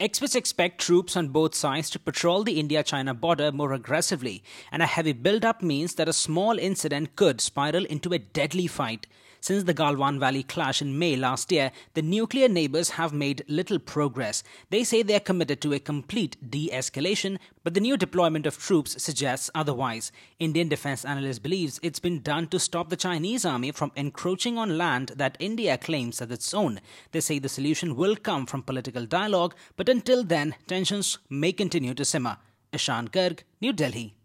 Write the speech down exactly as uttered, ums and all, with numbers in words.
Experts expect troops on both sides to patrol the India-China border more aggressively, and a heavy build-up means that a small incident could spiral into a deadly fight. Since the Galwan Valley clash in May last year, the nuclear neighbors have made little progress. They say they are committed to a complete de-escalation, but the new deployment of troops suggests otherwise. Indian defense analyst believes it's been done to stop the Chinese army from encroaching on land that India claims as its own. They say the solution will come from political dialogue, but until then, tensions may continue to simmer. Ishan Garg, New Delhi.